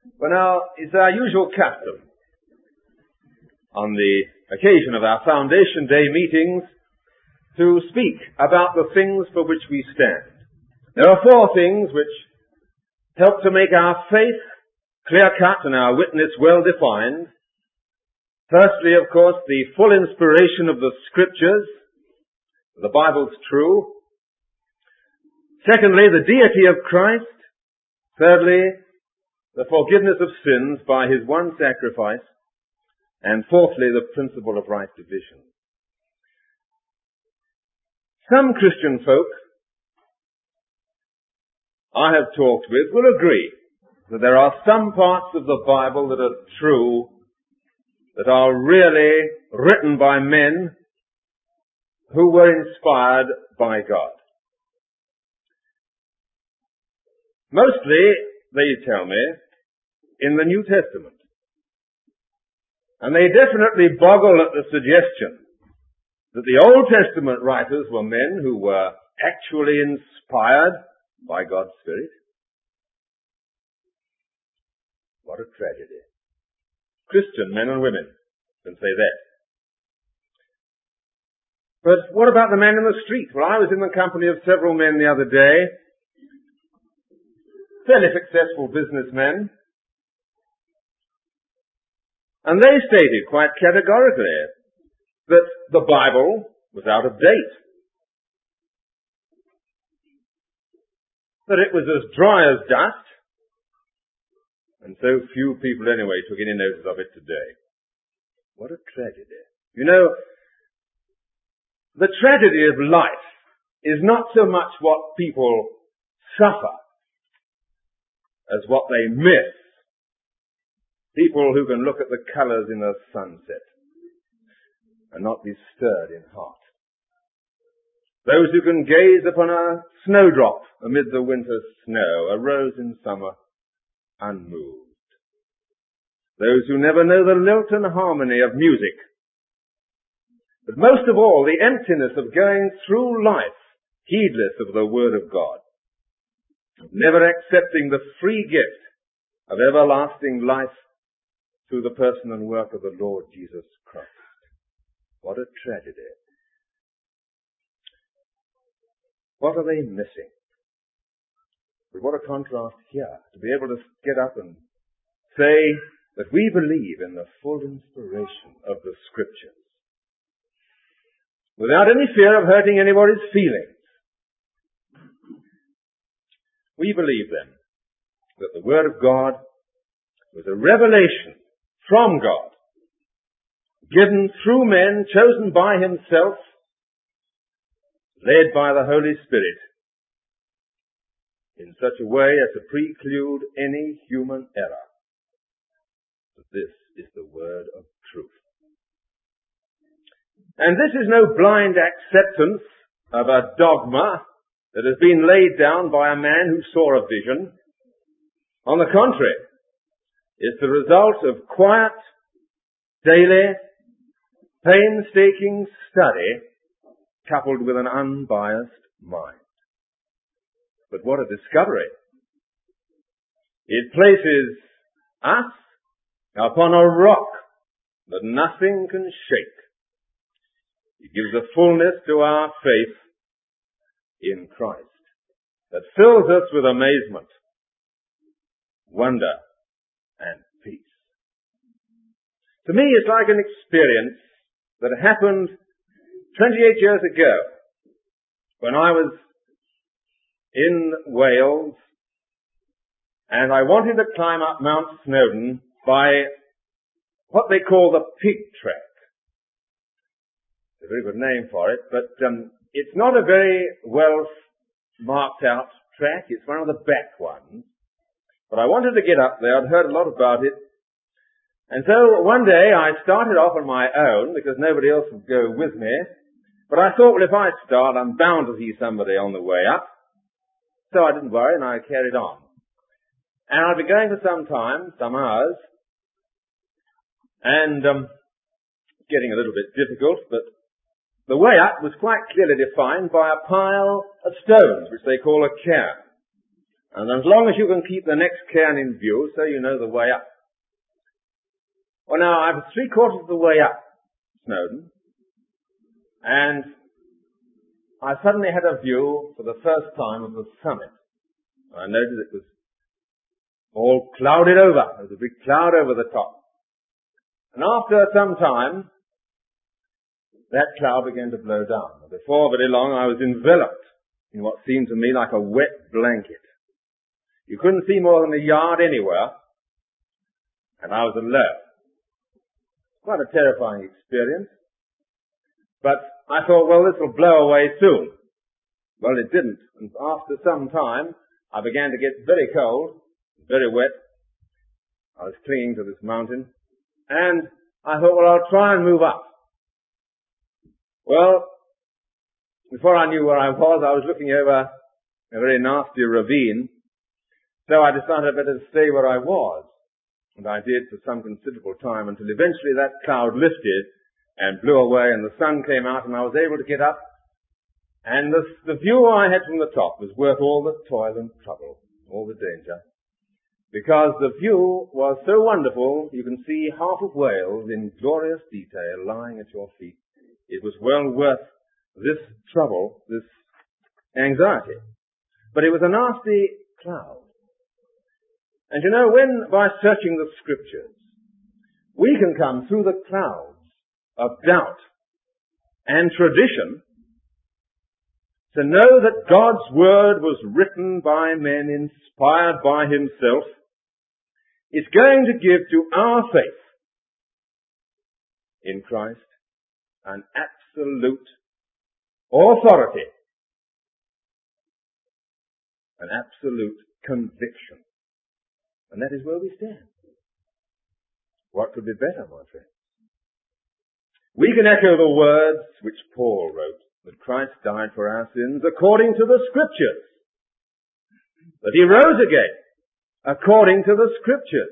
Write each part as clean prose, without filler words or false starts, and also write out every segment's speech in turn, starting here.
Well, now, it's our usual custom on the occasion of our Foundation Day meetings to speak about the things for which we stand. There are four things which help to make our faith clear-cut and our witness well-defined. Firstly, of course, the full inspiration of the Scriptures. The Bible's true. Secondly, the deity of Christ. Thirdly, the forgiveness of sins by His one sacrifice. And fourthly, the principle of right division. Some Christian folk I have talked with will agree that there are some parts of the Bible that are true, that are really written by men who were inspired by God. Mostly, they tell me, in the New Testament. And they definitely boggle at the suggestion that the Old Testament writers were men who were actually inspired by God's Spirit. What a tragedy. Christian men and women can say that. But what about the man in the street? Well, I was in the company of several men the other day, fairly successful businessmen, and they stated quite categorically that the Bible was out of date, that it was as dry as dust, and so few people anyway took any notice of it today. What a tragedy. You know, the tragedy of life is not so much what people suffer as what they miss. People who can look at the colours in a sunset and not be stirred in heart. Those who can gaze upon a snowdrop amid the winter snow, a rose in summer, unmoved. Those who never know the lilt and harmony of music. But most of all, the emptiness of going through life heedless of the Word of God, never accepting the free gift of everlasting life through the person and work of the Lord Jesus Christ. What a tragedy. What are they missing? But what a contrast here, to be able to get up and say that we believe in the full inspiration of the Scriptures, without any fear of hurting anybody's feelings. We believe then that the Word of God was a revelation from God, given through men, chosen by Himself, led by the Holy Spirit, in such a way as to preclude any human error. That this is the word of truth. And this is no blind acceptance of a dogma that has been laid down by a man who saw a vision. On the contrary, it's the result of quiet, daily, painstaking study coupled with an unbiased mind. But what a discovery. It places us upon a rock that nothing can shake. It gives a fullness to our faith in Christ that fills us with amazement, wonder, and peace. To me, it's like an experience that happened 28 years ago when I was in Wales and I wanted to climb up Mount Snowdon by what they call the Pig Track. It's a very good name for it, but it's not a very well marked out track. It's one of the back ones. But I wanted to get up there. I'd heard a lot about it. And so one day I started off on my own because nobody else would go with me. But I thought, well, if I start, I'm bound to see somebody on the way up. So I didn't worry and I carried on. And I'd been going for some time, some hours, and getting a little bit difficult, but the way up was quite clearly defined by a pile of stones, which they call a cairn. And as long as you can keep the next cairn in view, so you know the way up. Well, now, I was 3/4 of the way up Snowdon, and I suddenly had a view for the first time of the summit. I noticed it was all clouded over. There was a big cloud over the top. And after some time, that cloud began to blow down. And before very long, I was enveloped in what seemed to me like a wet blanket. You couldn't see more than a yard anywhere, and I was alone. Quite a terrifying experience. But I thought, well, this will blow away soon. Well, it didn't. And after some time, I began to get very cold, very wet. I was clinging to this mountain. And I thought, well, I'll try and move up. Well, before I knew where I was looking over a very nasty ravine. So I decided I'd better stay where I was. And I did for some considerable time until eventually that cloud lifted and blew away and the sun came out and I was able to get up. And the view I had from the top was worth all the toil and trouble, all the danger. Because the view was so wonderful, you can see half of Wales in glorious detail lying at your feet. It was well worth this trouble, this anxiety. But it was a nasty cloud. And you know, when by searching the scriptures, we can come through the clouds of doubt and tradition to know that God's word was written by men, inspired by himself, is going to give to our faith in Christ an absolute authority, an absolute conviction. And that is where we stand. What could be better, my friends? We can echo the words which Paul wrote, that Christ died for our sins according to the Scriptures. That he rose again according to the Scriptures.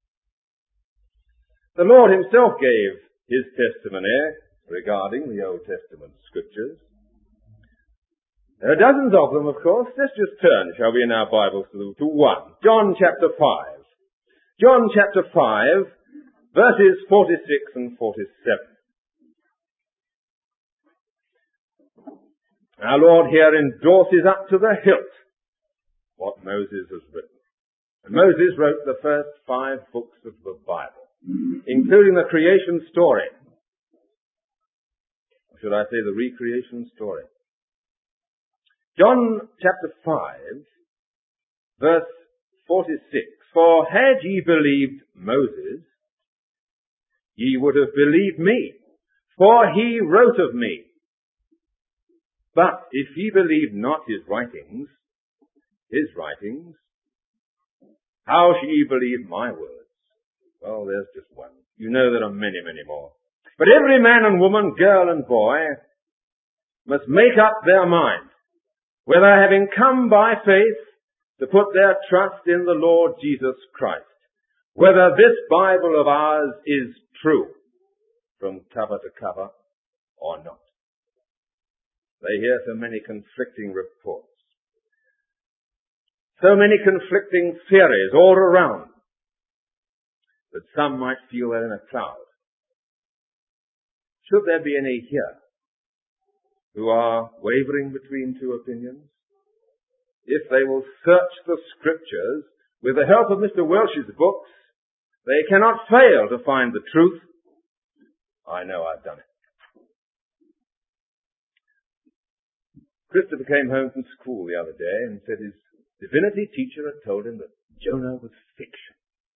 The Lord himself gave his testimony regarding the Old Testament Scriptures. There are dozens of them, of course. Let's just turn, shall we, in our Bibles to one. John chapter 5. John chapter 5, verses 46 and 47. Our Lord here endorses up to the hilt what Moses has written. And Moses wrote the first 5 books of the Bible, including the creation story. Or should I say the recreation story? John chapter 5, verse 46. For had ye believed Moses, ye would have believed me, for he wrote of me. But if ye believe not his writings, how shall ye believe my words? Well, there's just one. You know there are many, many more. But every man and woman, girl and boy, must make up their mind, whether having come by faith to put their trust in the Lord Jesus Christ, whether this Bible of ours is true from cover to cover or not. They hear so many conflicting reports, so many conflicting theories all around, that some might feel they're in a cloud. Should there be any here who are wavering between two opinions? If they will search the Scriptures with the help of Mr. Welsh's books, they cannot fail to find the truth. I know I've done it. Christopher came home from school the other day and said his divinity teacher had told him that Jonah was fiction.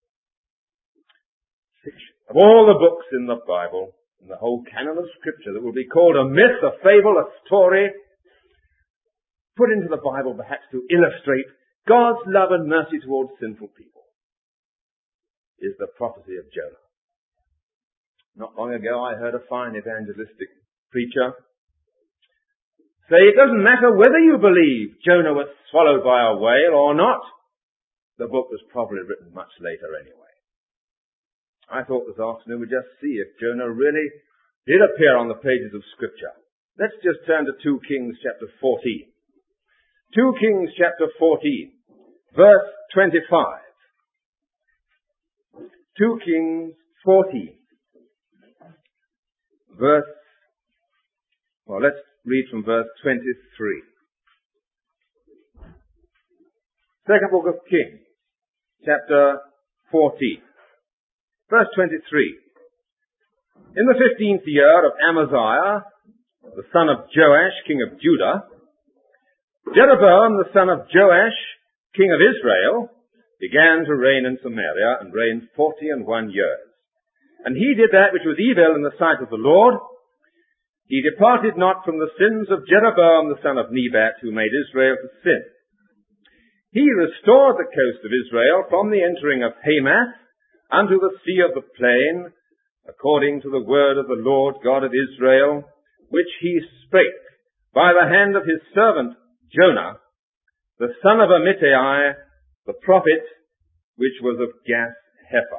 Fiction. Of all the books in the Bible, in the whole canon of Scripture, that will be called a myth, a fable, a story, put into the Bible perhaps to illustrate God's love and mercy towards sinful people, is the prophecy of Jonah. Not long ago I heard a fine evangelistic preacher say it doesn't matter whether you believe Jonah was swallowed by a whale or not. The book was probably written much later anyway. I thought this afternoon we'd just see if Jonah really did appear on the pages of Scripture. Let's just turn to 2 Kings chapter 14. 2 Kings chapter 14, verse 25. 2 Kings 14. Let's read from verse 23. Second book of Kings, chapter 14, verse 23. In the 15th year of Amaziah, the son of Joash, king of Judah, Jeroboam, the son of Joash, king of Israel, began to reign in Samaria and reigned 41 years. And he did that which was evil in the sight of the Lord. He departed not from the sins of Jeroboam, the son of Nebat, who made Israel to sin. He restored the coast of Israel from the entering of Hamath unto the sea of the plain, according to the word of the Lord God of Israel, which he spake by the hand of his servant Jonah, the son of Amittai, the prophet, which was of Gath-hepher.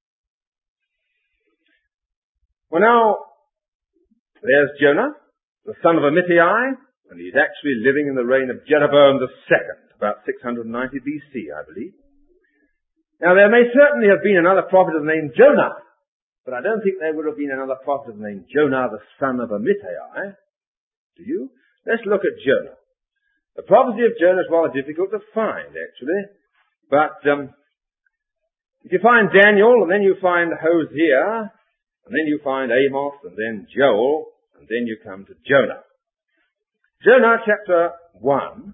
Well, now, there's Jonah, the son of Amittai, and he's actually living in the reign of Jeroboam II, about 690 BC, I believe. Now, there may certainly have been another prophet of the name Jonah, but I don't think there would have been another prophet of the name Jonah, the son of Amittai. Do you? Let's look at Jonah. The prophecy of Jonah is rather difficult to find, actually. But if you find Daniel, and then you find Hosea, and then you find Amos, and then Joel, and then you come to Jonah. Jonah chapter 1.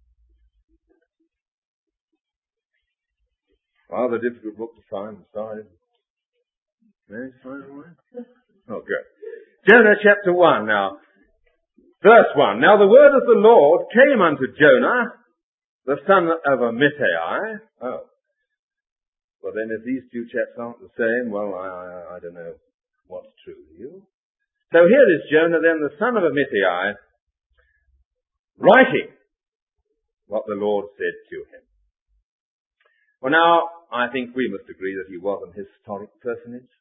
Rather difficult book to find. I'm sorry. Managed to find one? Oh, good. Jonah chapter 1 now. Verse 1. Now the word of the Lord came unto Jonah, the son of Amittai. Oh. Well then, if these two chaps aren't the same, well, I don't know what's true to you. So here is Jonah then, the son of Amittai, writing what the Lord said to him. Well now, I think we must agree that he was an historic personage.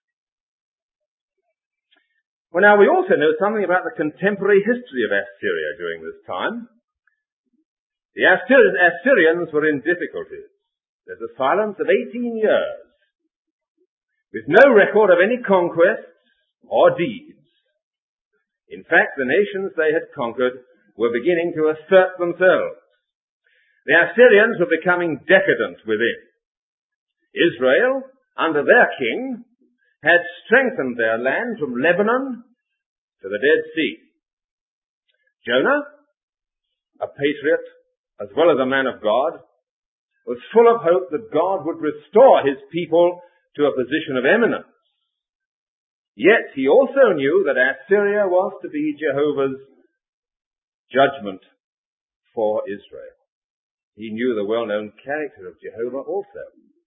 Well now, we also know something about the contemporary history of Assyria during this time. The Assyrians were in difficulties. There's a silence of 18 years, with no record of any conquests or deeds. In fact, the nations they had conquered were beginning to assert themselves. The Assyrians were becoming decadent within. Israel, under their king, had strengthened their land from Lebanon to the Dead Sea. Jonah, a patriot as well as a man of God, was full of hope that God would restore his people to a position of eminence. Yet he also knew that Assyria was to be Jehovah's judgment for Israel. He knew the well-known character of Jehovah also,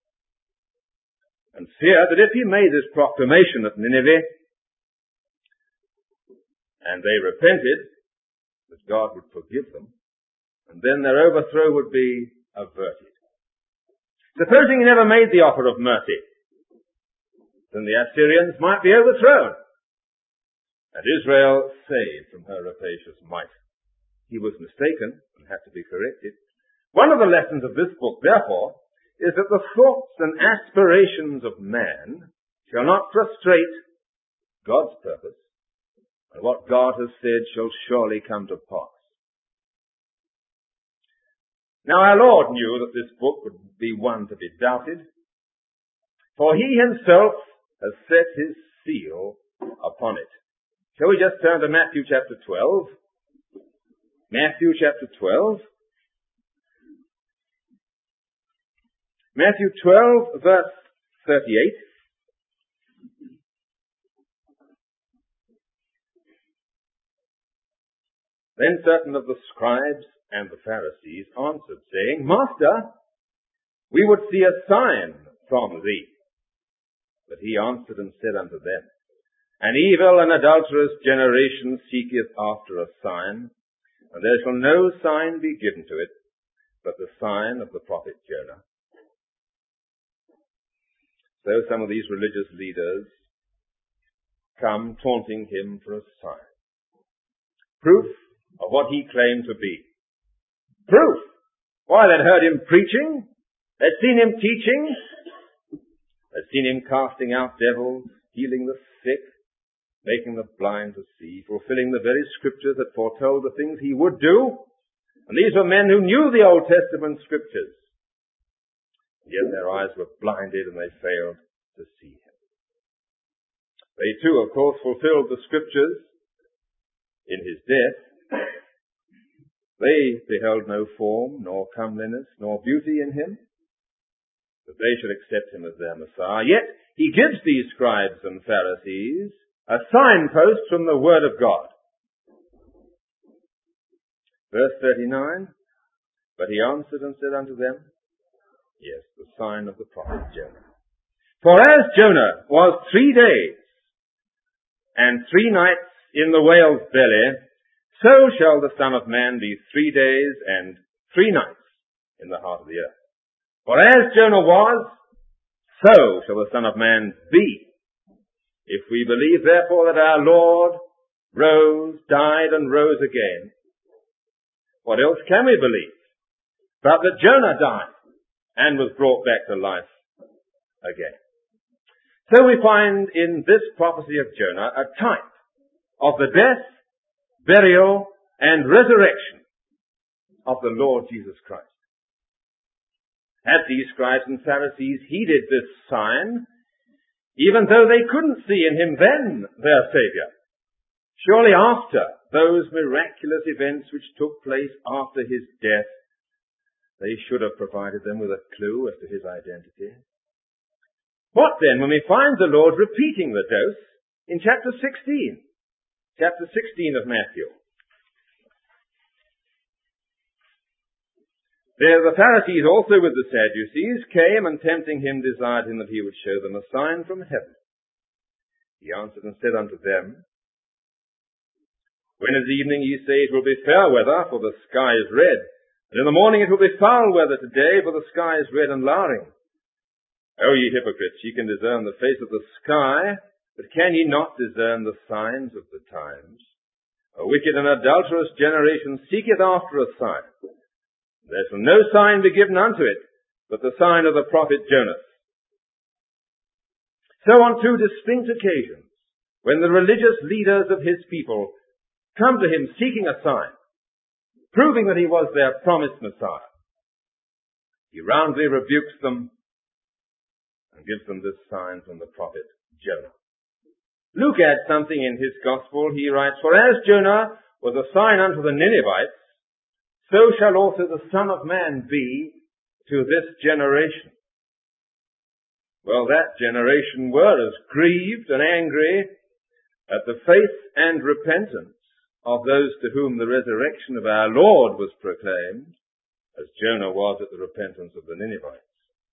and feared that if he made this proclamation at Nineveh, and they repented, that God would forgive them, and then their overthrow would be averted. Supposing he never made the offer of mercy, then the Assyrians might be overthrown, and Israel saved from her rapacious might. He was mistaken and had to be corrected. One of the lessons of this book, therefore, is that the thoughts and aspirations of man shall not frustrate God's purpose, and what God has said shall surely come to pass. Now our Lord knew that this book would be one to be doubted, for he himself has set his seal upon it. Shall we just turn to Matthew chapter 12? Matthew chapter 12. Matthew 12, verse 38. Then certain of the scribes and the Pharisees answered, saying, Master, we would see a sign from thee. But he answered and said unto them, An evil and adulterous generation seeketh after a sign, and there shall no sign be given to it, but the sign of the prophet Jonah. So some of these religious leaders come taunting him for a sign. Proof of what he claimed to be. Proof! Why, they'd heard him preaching They'd seen him teaching. They'd seen him casting out devils, healing the sick, making the blind to see, fulfilling the very scriptures that foretold the things he would do. And these were men who knew the Old Testament scriptures. Yet their eyes were blinded and they failed to see him. They too, of course, fulfilled the scriptures in his death. They beheld no form, nor comeliness, nor beauty in him, that they should accept him as their Messiah. Yet he gives these scribes and Pharisees a signpost from the Word of God. Verse 39, but he answered and said unto them, yes, the sign of the prophet Jonah. For as Jonah was 3 days and 3 nights in the whale's belly, so shall the Son of Man be 3 days and 3 nights in the heart of the earth. For as Jonah was, so shall the Son of Man be. If we believe, therefore, that our Lord rose, died, and rose again, what else can we believe but that Jonah died and was brought back to life again? So we find in this prophecy of Jonah a type of the death, burial, and resurrection of the Lord Jesus Christ. Had these scribes and Pharisees heeded this sign, even though they couldn't see in him then their Saviour, surely after those miraculous events which took place after his death, they should have provided them with a clue as to his identity. What then when we find the Lord repeating the dose in chapter 16? Chapter 16 of Matthew. There the Pharisees also with the Sadducees came and tempting him desired him that he would show them a sign from heaven. He answered and said unto them, when it is evening ye say it will be fair weather, for the sky is red, and in the morning it will be foul weather today, for the sky is red and lowering. O ye hypocrites, ye can discern the face of the sky, but can ye not discern the signs of the times? A wicked and adulterous generation seeketh after a sign. There shall no sign be given unto it, but the sign of the prophet Jonas. So on 2 distinct occasions, when the religious leaders of his people come to him seeking a sign, proving that he was their promised Messiah, he roundly rebukes them and gives them this sign from the prophet Jonah. Luke adds something in his gospel. He writes, for as Jonah was a sign unto the Ninevites, so shall also the Son of Man be to this generation. Well, that generation were as grieved and angry at the faith and repentance of those to whom the resurrection of our Lord was proclaimed, as Jonah was at the repentance of the Ninevites.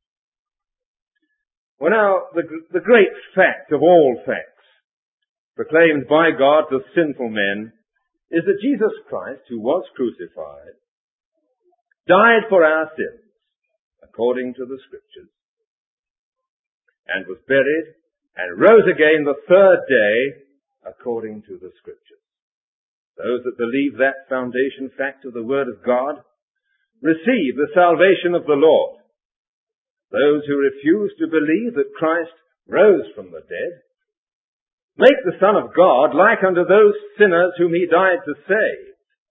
Well, now, the great fact of all facts, proclaimed by God to sinful men, is that Jesus Christ, who was crucified, died for our sins, according to the Scriptures, and was buried, and rose again the 3rd day, according to the Scriptures. Those that believe that foundation fact of the Word of God receive the salvation of the Lord. Those who refuse to believe that Christ rose from the dead make the Son of God like unto those sinners whom he died to save.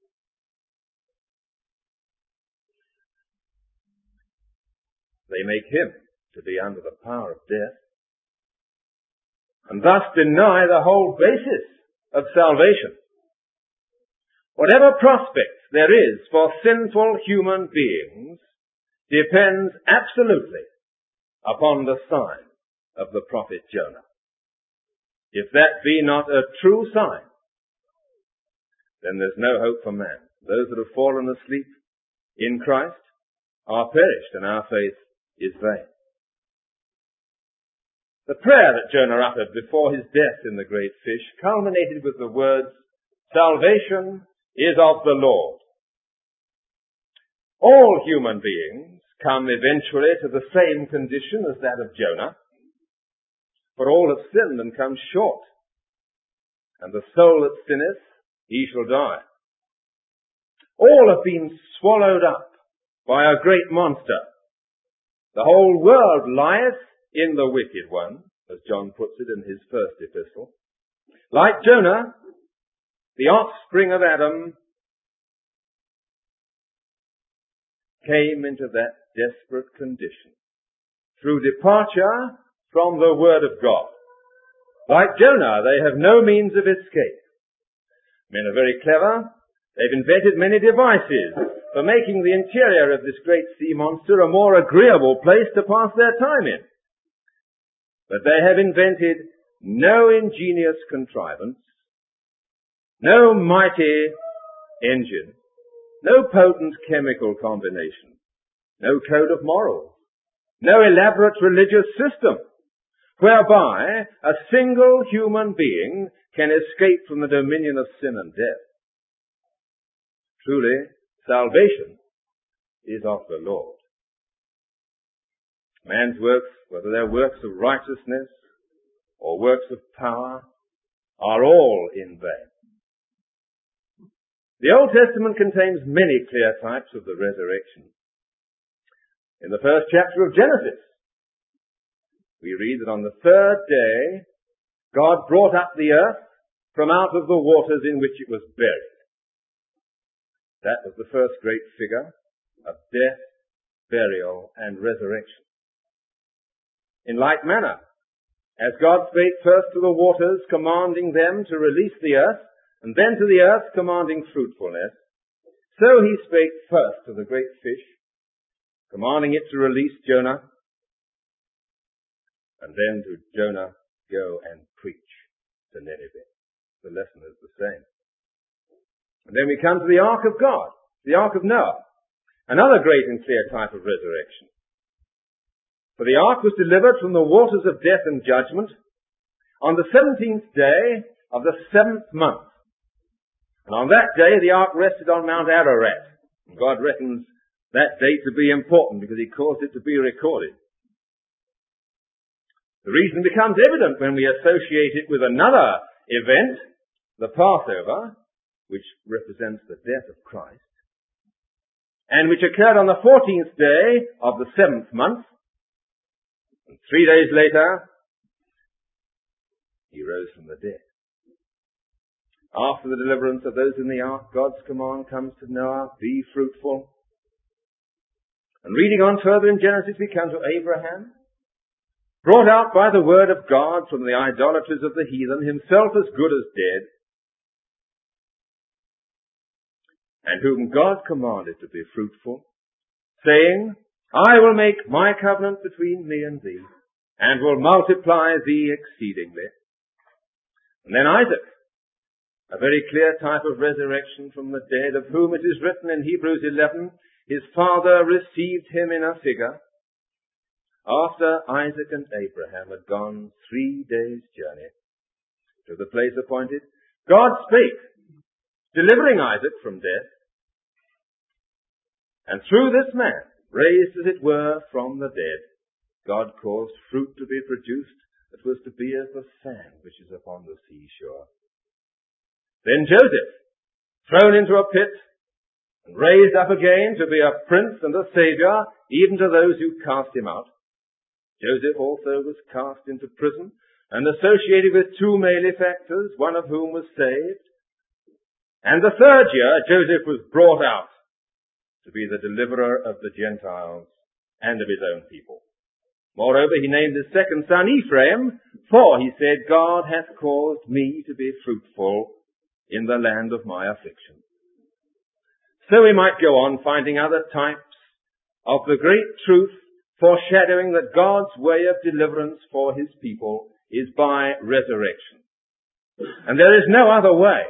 They make him to be under the power of death, and thus deny the whole basis of salvation. Whatever prospect there is for sinful human beings depends absolutely upon the sign of the prophet Jonah. If that be not a true sign, then there's no hope for man. Those that have fallen asleep in Christ are perished, and our faith is vain. The prayer that Jonah uttered before his death in the great fish culminated with the words, salvation is of the Lord. All human beings come eventually to the same condition as that of Jonah, for all have sinned and come short, and the soul that sinneth, he shall die. All have been swallowed up by a great monster, The whole world lieth in the wicked one, as John puts it in his first epistle. Like Jonah, the offspring of Adam came into that desperate condition through departure from the Word of God. Like Jonah, they have no means of escape. Men are very clever. They've invented many devices for making the interior of this great sea monster a more agreeable place to pass their time in. But they have invented no ingenious contrivance, no mighty engine, no potent chemical combination, no code of morals, no elaborate religious system, whereby a single human being can escape from the dominion of sin and death. Truly, salvation is of the Lord. Man's works, whether they're works of righteousness or works of power, are all in vain. The Old Testament contains many clear types of the resurrection. In the first chapter of Genesis, we read that on the third day, God brought up the earth from out of the waters in which it was buried. That was the first great figure of death, burial, and resurrection. In like manner, as God spake first to the waters, commanding them to release the earth, and then to the earth, commanding fruitfulness, so he spake first to the great fish, commanding it to release Jonah, and then to Jonah, go and preach to Nineveh. The lesson is the same. And then we come to the Ark of God, the Ark of Noah, another great and clear type of resurrection. For the ark was delivered from the waters of death and judgment on the 17th day of the 7th month. And on that day the ark rested on Mount Ararat. And God reckons that date to be important because he caused it to be recorded. The reason becomes evident when we associate it with another event, the Passover, which represents the death of Christ, and which occurred on the 14th day of the 7th month. And 3 days later, he rose from the dead. After the deliverance of those in the ark, God's command comes to Noah, be fruitful. And reading on further in Genesis, we come to Abraham, brought out by the word of God from the idolatries of the heathen, himself as good as dead, and whom God commanded to be fruitful, saying, I will make my covenant between me and thee, and will multiply thee exceedingly. And then Isaac, a very clear type of resurrection from the dead, of whom it is written in Hebrews 11, his father received him in a figure, after Isaac and Abraham had gone 3 days' journey to the place appointed. God spake, delivering Isaac from death, and through this man, raised as it were from the dead, God caused fruit to be produced that was to be as the sand which is upon the seashore. Then Joseph, thrown into a pit, and raised up again to be a prince and a saviour, even to those who cast him out. Joseph also was cast into prison, and associated with 2 malefactors, one of whom was saved. And the third year, Joseph was brought out to be the deliverer of the Gentiles and of his own people. Moreover, he named his second son Ephraim, for, he said, God hath caused me to be fruitful in the land of my affliction. So we might go on finding other types of the great truth foreshadowing that God's way of deliverance for his people is by resurrection. And there is no other way.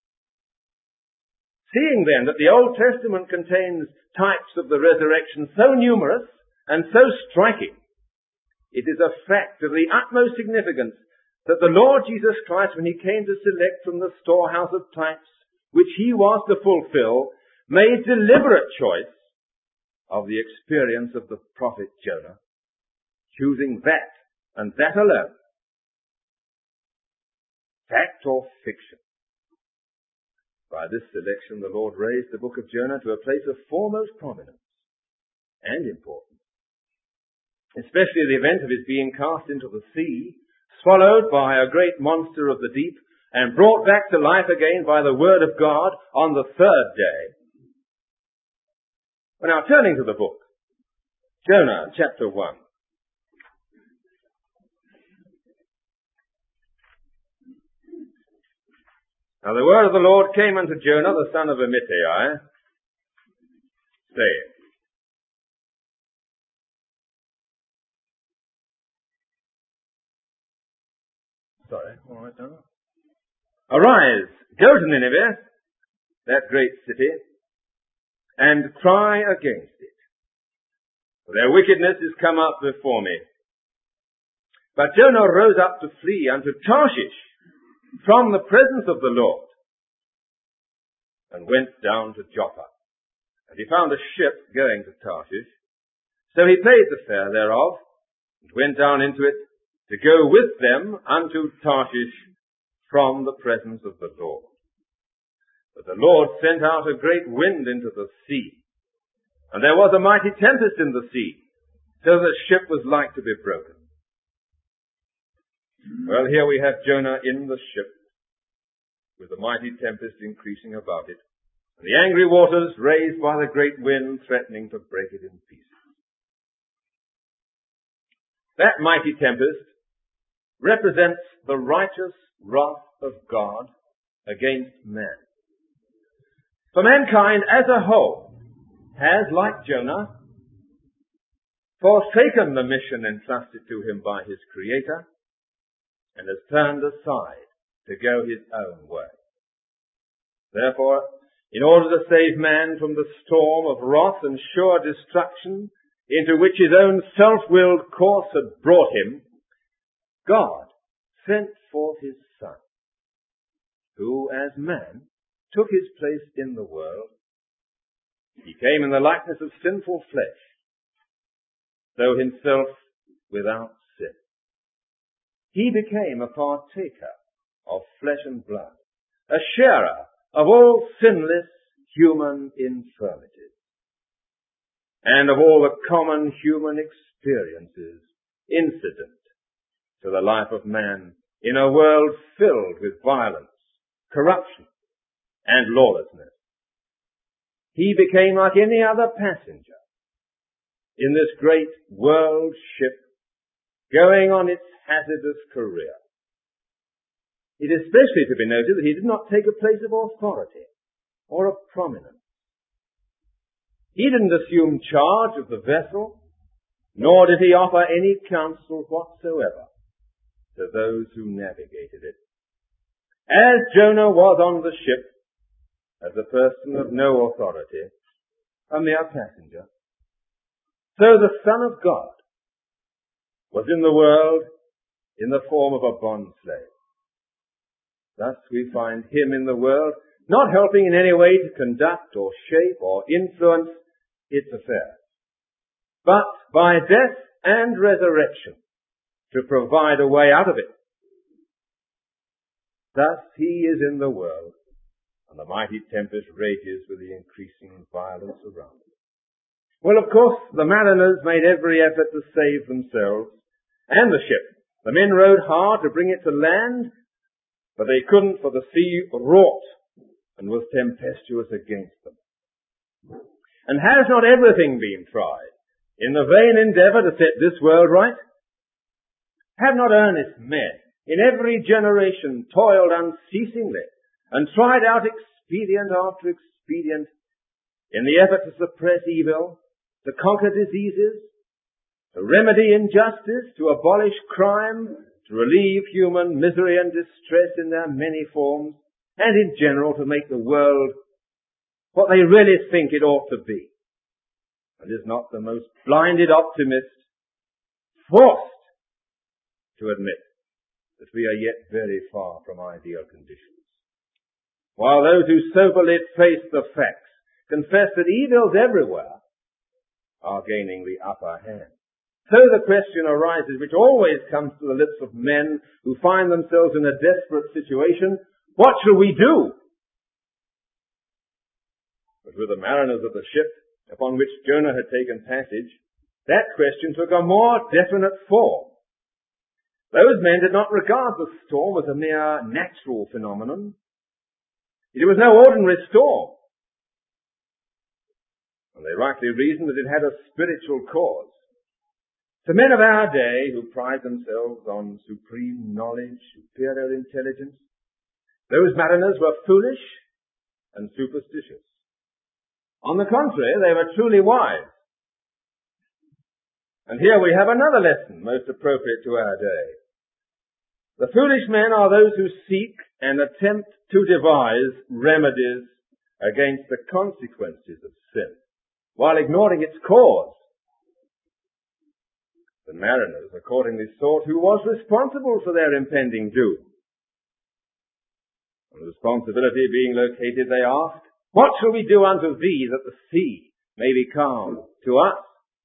Seeing then that the Old Testament contains types of the resurrection so numerous and so striking, it is a fact of the utmost significance that the Lord Jesus Christ, when he came to select from the storehouse of types which he was to fulfill, made deliberate choice of the experience of the prophet Jonah, choosing that and that alone. Fact or fiction? By this selection, the Lord raised the book of Jonah to a place of foremost prominence and importance. especially the event of his being cast into the sea, swallowed by a great monster of the deep, and brought back to life again by the word of God on the third day. Well, now, turning to the book, Jonah, chapter 1. Now the word of the Lord came unto Jonah, the son of Amittai, saying, Arise, go to Nineveh, that great city, and cry against it. For their wickedness is come up before me. But Jonah rose up to flee unto Tarshish from the presence of the Lord, and went down to Joppa. And he found a ship going to Tarshish. So he paid the fare thereof, and went down into it, to go with them unto Tarshish from the presence of the Lord. But the Lord sent out a great wind into the sea, and there was a mighty tempest in the sea, so that the ship was like to be broken. Well, here we have Jonah in the ship, with the mighty tempest increasing about it, and the angry waters raised by the great wind threatening to break it in pieces. That mighty tempest represents the righteous wrath of God against man. For mankind as a whole has, like Jonah, forsaken the mission entrusted to him by his Creator, and has turned aside to go his own way. Therefore, in order to save man from the storm of wrath and sure destruction into which his own self-willed course had brought him, God sent forth his Son, who as man took his place in the world. He came in the likeness of sinful flesh, though himself without sin. He became a partaker of flesh and blood, a sharer of all sinless human infirmities, and of all the common human experiences incident to the life of man in a world filled with violence, corruption, and lawlessness. He became like any other passenger in this great world ship going on its hazardous career. It is especially to be noted that he did not take a place of authority or of prominence. He didn't assume charge of the vessel, nor did he offer any counsel whatsoever to those who navigated it. As Jonah was on the ship, as a person of no authority, a mere passenger, so the Son of God was in the world in the form of a bondslave. Thus we find him in the world, not helping in any way to conduct or shape or influence its affairs, but by death and resurrection to provide a way out of it. Thus he is in the world, and the mighty tempest rages with the increasing violence around it. Well, of course, the mariners made every effort to save themselves and the ship. The men rowed hard to bring it to land, but they couldn't, for the sea wrought and was tempestuous against them. And has not everything been tried in the vain endeavor to set this world right? Have not earnest men in every generation toiled unceasingly and tried out expedient after expedient in the effort to suppress evil, to conquer diseases, to remedy injustice, to abolish crime, to relieve human misery and distress in their many forms, and in general to make the world what they really think it ought to be? And is not the most blinded optimist forced to admit that we are yet very far from ideal conditions, while those who soberly face the facts confess that evils everywhere are gaining the upper hand? So the question arises, which always comes to the lips of men who find themselves in a desperate situation: what shall we do? But with the mariners of the ship upon which Jonah had taken passage, that question took a more definite form. Those men did not regard the storm as a mere natural phenomenon. It was no ordinary storm. And they rightly reasoned that it had a spiritual cause. The men of our day who pride themselves on supreme knowledge, superior intelligence, those mariners were foolish and superstitious. On the contrary, they were truly wise. And here we have another lesson most appropriate to our day. The foolish men are those who seek and attempt to devise remedies against the consequences of sin, while ignoring its cause. The mariners accordingly sought who was responsible for their impending doom. On responsibility being located, they asked, "What shall we do unto thee that the sea may be calm to us?"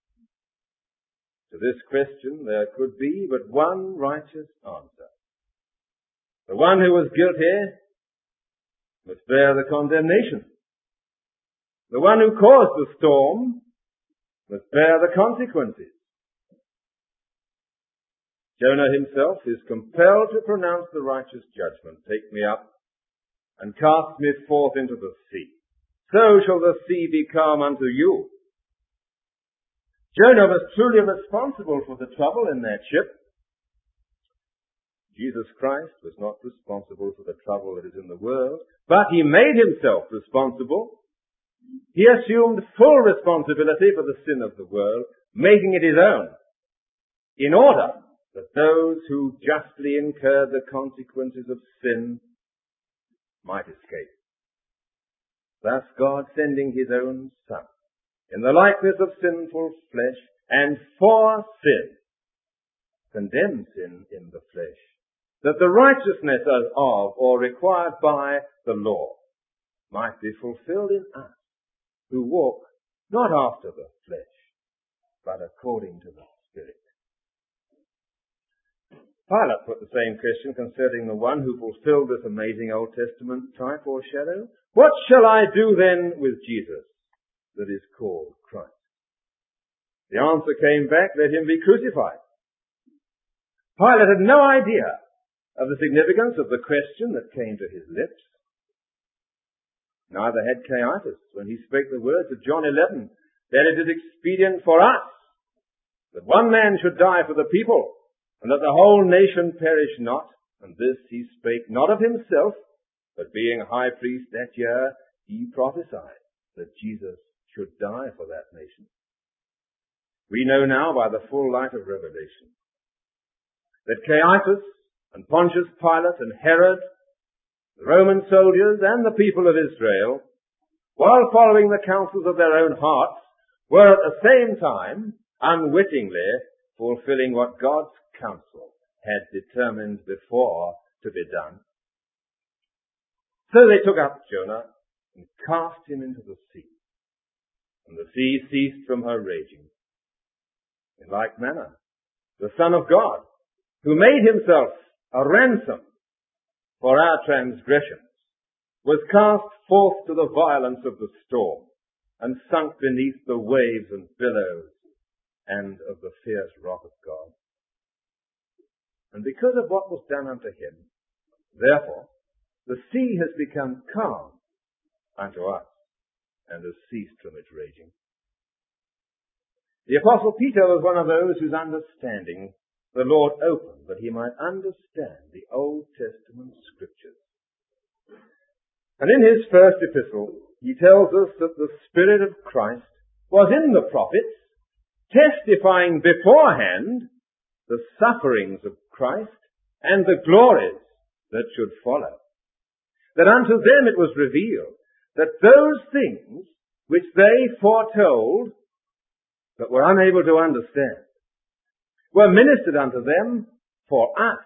To this question there could be but one righteous answer. The one who was guilty must bear the condemnation. The one who caused the storm must bear the consequences. Jonah himself is compelled to pronounce the righteous judgment, "Take me up and cast me forth into the sea. So shall the sea be calm unto you." Jonah was truly responsible for the trouble in that ship. Jesus Christ was not responsible for the trouble that is in the world, but he made himself responsible. He assumed full responsibility for the sin of the world, making it his own, in order that those who justly incurred the consequences of sin might escape. Thus God, sending his own Son, in the likeness of sinful flesh, and for sin, condemned sin in the flesh, that the righteousness of, or required by, the law might be fulfilled in us, who walk not after the flesh, but according to the Spirit. Pilate put the same question concerning the one who fulfilled this amazing Old Testament type or shadow. "What shall I do then with Jesus that is called Christ?" The answer came back, "Let him be crucified." Pilate had no idea of the significance of the question that came to his lips. Neither had Caiaphas when he spake the words of John 11, that it is expedient for us that one man should die for the people, and that the whole nation perish not. And this he spake not of himself, but being high priest that year, he prophesied that Jesus should die for that nation. We know now by the full light of revelation that Caiaphas and Pontius Pilate and Herod, the Roman soldiers and the people of Israel, while following the counsels of their own hearts, were at the same time unwittingly fulfilling what God's counsel had determined before to be done. So they took up Jonah and cast him into the sea, and the sea ceased from her raging. In like manner, the Son of God, who made himself a ransom for our transgressions, was cast forth to the violence of the storm, and sunk beneath the waves and billows and of the fierce wrath of God. And because of what was done unto him, therefore, the sea has become calm unto us, and has ceased from its raging. The Apostle Peter was one of those whose understanding the Lord opened, that he might understand the Old Testament Scriptures. And in his first epistle, he tells us that the Spirit of Christ was in the prophets, testifying beforehand the sufferings of Christ and the glories that should follow. That unto them it was revealed that those things which they foretold but were unable to understand were ministered unto them for us.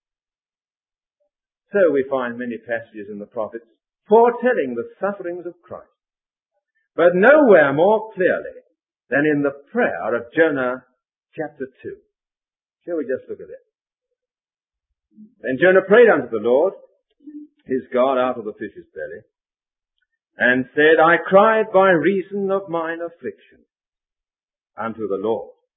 So we find many passages in the prophets foretelling the sufferings of Christ, but nowhere more clearly than in the prayer of Jonah chapter 2. Shall we just look at it? Then Jonah prayed unto the Lord, his God, out of the fish's belly, and said, I cried by reason of mine affliction unto the Lord,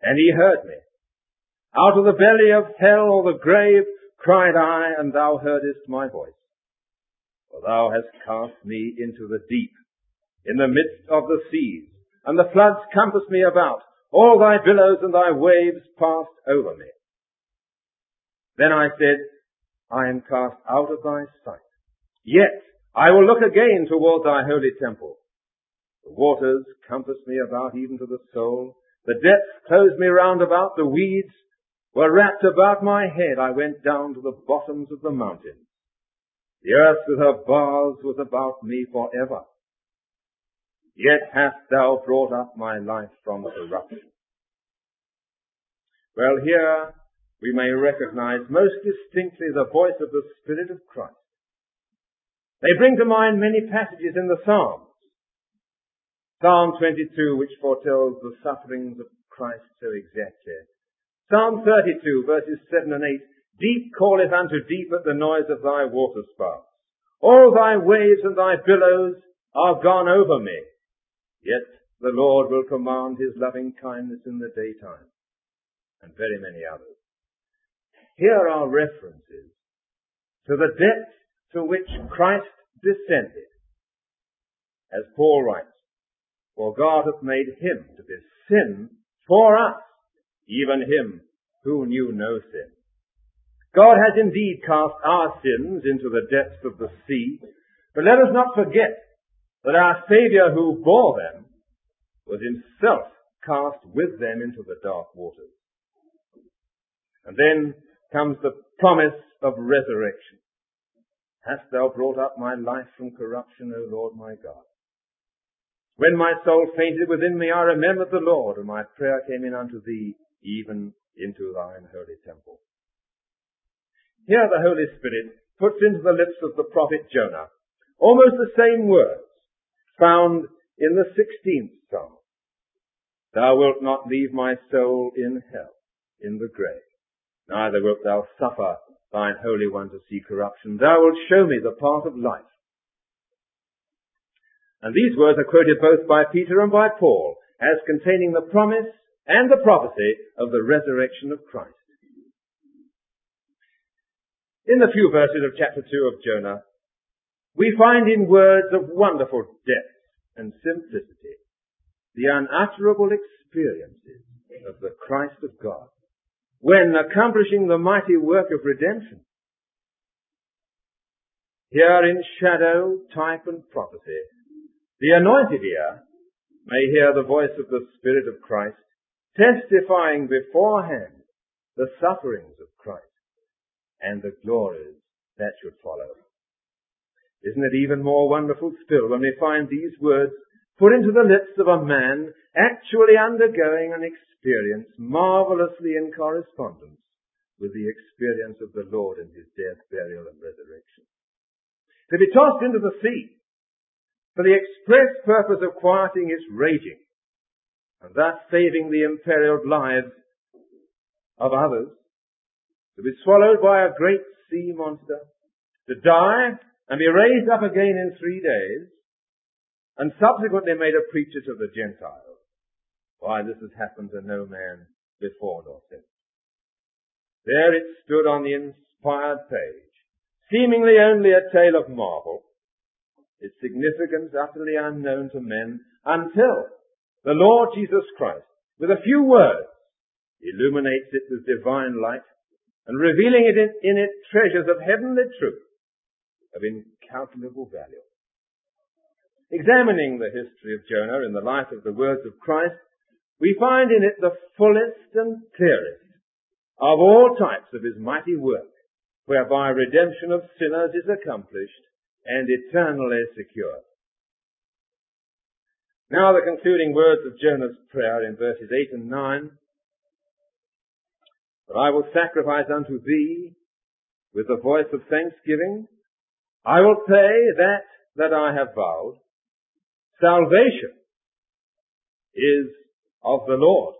and he heard me. Out of the belly of hell or the grave cried I, and thou heardest my voice. For thou hast cast me into the deep, in the midst of the seas, and the floods compassed me about. All thy billows and thy waves passed over me. Then I said, I am cast out of thy sight. Yet I will look again toward thy holy temple. The waters compassed me about even to the soul. The depths closed me round about. The weeds were wrapped about my head. I went down to the bottoms of the mountains. The earth with her bars was about me forever. Yet hast thou brought up my life from corruption. Well, here we may recognize most distinctly the voice of the Spirit of Christ. They bring to mind many passages in the Psalms. Psalm 22, which foretells the sufferings of Christ so exactly. Psalm 32, verses 7 and 8, Deep calleth unto deep at the noise of thy waterspouts. All thy waves and thy billows are gone over me. Yet the Lord will command his loving kindness in the daytime. And very many others. Here are references to the depth to which Christ descended. As Paul writes, For God hath made him to be sin for us, even him who knew no sin. God has indeed cast our sins into the depths of the sea, but let us not forget that our Saviour who bore them was himself cast with them into the dark waters. And then comes the promise of resurrection. Hast thou brought up my life from corruption, O Lord my God? When my soul fainted within me, I remembered the Lord, and my prayer came in unto thee, even into thine holy temple. Here the Holy Spirit puts into the lips of the prophet Jonah almost the same words found in the 16th Psalm. Thou wilt not leave my soul in hell, in the grave. Neither wilt thou suffer thine Holy One to see corruption. Thou wilt show me the path of life. And these words are quoted both by Peter and by Paul as containing the promise and the prophecy of the resurrection of Christ. In the few verses of chapter 2 of Jonah, we find in words of wonderful depth and simplicity the unutterable experiences of the Christ of God when accomplishing the mighty work of redemption. Here in shadow, type and prophecy, the anointed ear may hear the voice of the Spirit of Christ testifying beforehand the sufferings of Christ and the glories that should follow. Isn't it even more wonderful still when we find these words put into the lips of a man actually undergoing an experience marvelously in correspondence with the experience of the Lord in his death, burial and resurrection. To be tossed into the sea for the express purpose of quieting its raging and thus saving the imperiled lives of others, to be swallowed by a great sea monster, to die and be raised up again in 3 days, and subsequently made a preacher to the Gentiles. Why, this has happened to no man before nor since. There it stood on the inspired page, seemingly only a tale of marvel, its significance utterly unknown to men, until the Lord Jesus Christ, with a few words, illuminates it with divine light, and revealing it in it treasures of heavenly truth, of incalculable value. Examining the history of Jonah in the light of the words of Christ, we find in it the fullest and clearest of all types of his mighty work, whereby redemption of sinners is accomplished and eternally secured. Now the concluding words of Jonah's prayer in verses 8 and 9. But I will sacrifice unto thee with the voice of thanksgiving. I will pay that I have vowed. Salvation is of the Lord.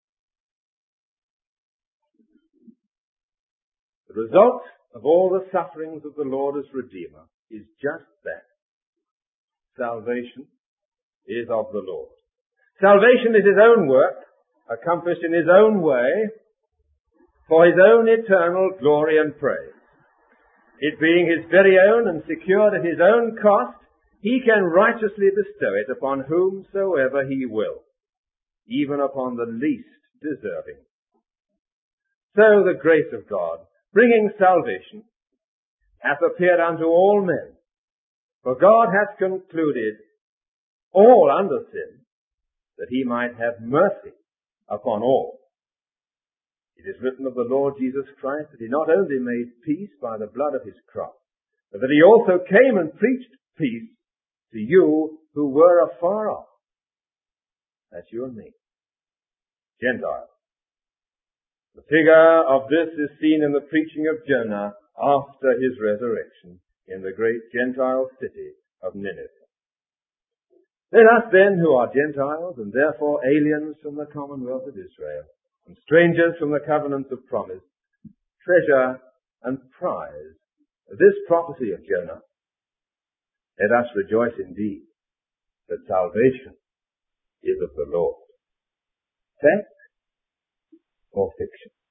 The result of all the sufferings of the Lord as Redeemer is just that. Salvation is of the Lord. Salvation is his own work, accomplished in his own way, for his own eternal glory and praise. It being his very own and secured at his own cost, he can righteously bestow it upon whomsoever he will, even upon the least deserving. So the grace of God, bringing salvation, hath appeared unto all men. For God hath concluded all under sin, that he might have mercy upon all. It is written of the Lord Jesus Christ that he not only made peace by the blood of his cross, but that he also came and preached peace to you who were afar off. That's you and me. Gentiles. The figure of this is seen in the preaching of Jonah after his resurrection in the great Gentile city of Nineveh. Let us then, who are Gentiles and therefore aliens from the commonwealth of Israel, and strangers from the covenants of promise, treasure and prize this prophecy of Jonah. Let us rejoice indeed that salvation is of the Lord. Fact or fiction?